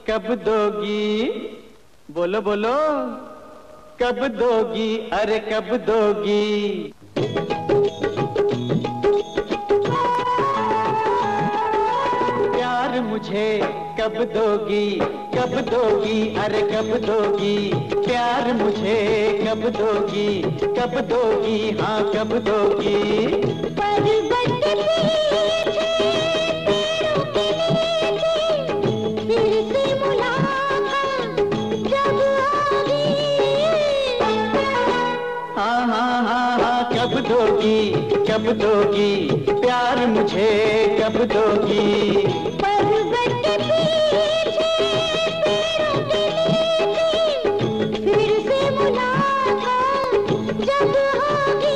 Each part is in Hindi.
कब दोगी, बोलो बोलो कब दोगी, अरे कब दोगी। प्यार मुझे कब दोगी, कब दोगी, अरे कब दोगी। प्यार मुझे कब दोगी, कब दोगी, हाँ कब दोगी। हाँ हाँ हाँ हाँ कब दोगी, कब दोगी। प्यार मुझे कब दोगी। पर्वत के पीछे पेड़ों के नीचे फिर से मुलाकात जब होगी।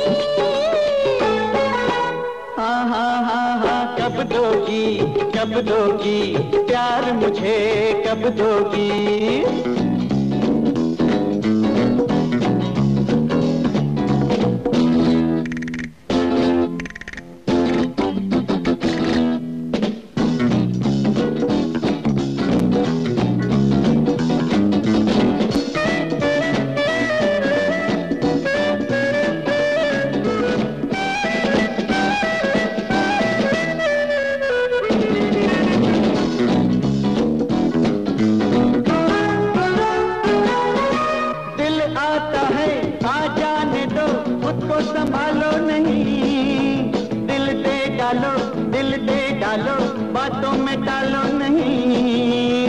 हाँ हाँ हाँ हाँ कब दोगी, कब दोगी। प्यार मुझे कब दोगी। संभालो नहीं, दिल दे डालो, बातों में डालो नहीं।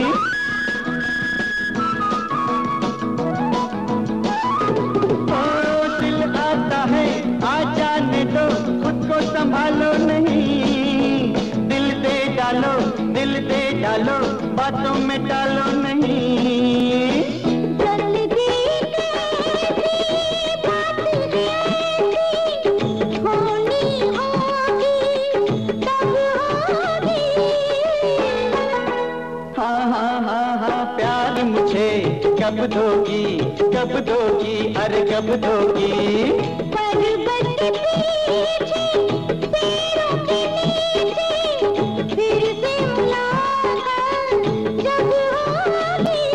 ओ दिल आता है आ जाने दो, खुद को संभालो नहीं। दिल दे डालो, बातों में डालो नहीं। प्यार मुझे कब दोगी, कब दोगी, अरे कब दोगी। पर्वत के पीछे पेड़ों के नीचे फिर से मुलाकात जब होगी।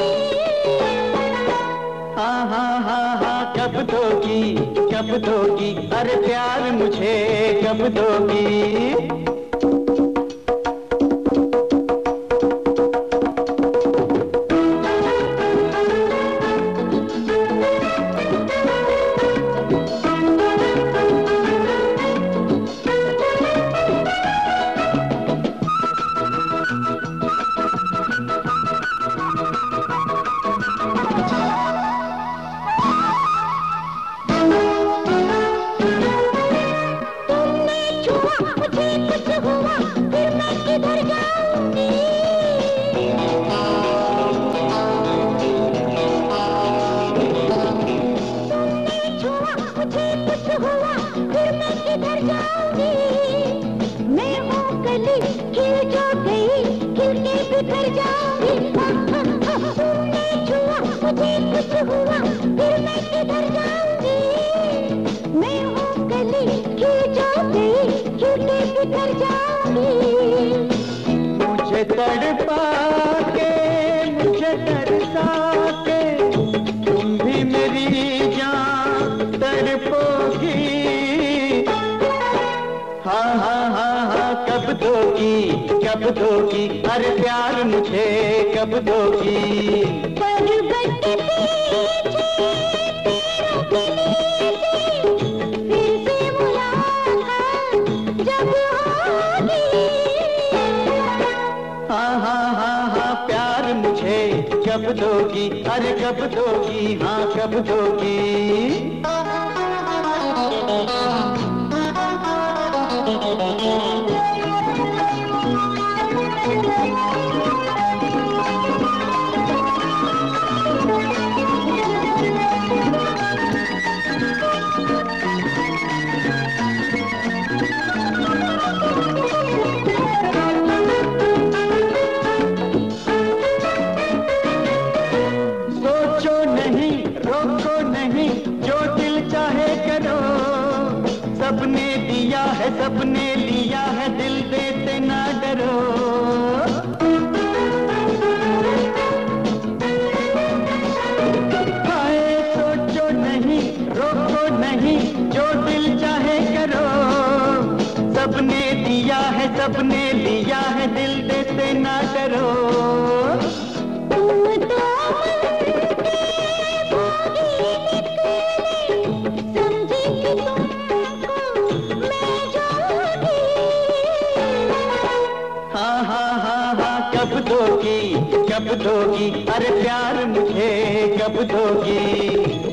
हाँ हाँ हाँ हाँ कब दोगी, कब दोगी, अरे प्यार मुझे कब दोगी। मुझे तड़पा के, मुझे तरसा के, तुम भी मेरी जान तड़पोगी। हाँ हाँ हाँ हाँ कब दोगी, कब दोगी, अरे प्यार मुझे कब दोगी। पर्वत के पीछे पेड़ों के नीचे फिर से मुलाकात जब होगी। हाँ हाँ हाँ हाँ प्यार मुझे कब दोगी, अरे कब दोगी, हाँ कब दोगी। सबने दिया है, सबने लिया है, दिल देते ना डरो। सबने लिया है दिल दे से ना डरो। तुम तो भोगी निकले, समझी कि तुमको मैं जोगी। हाँ हाँ हाँ हाँ, कब दोगी, कब दोगी, अरे प्यार मुझे कब दोगी।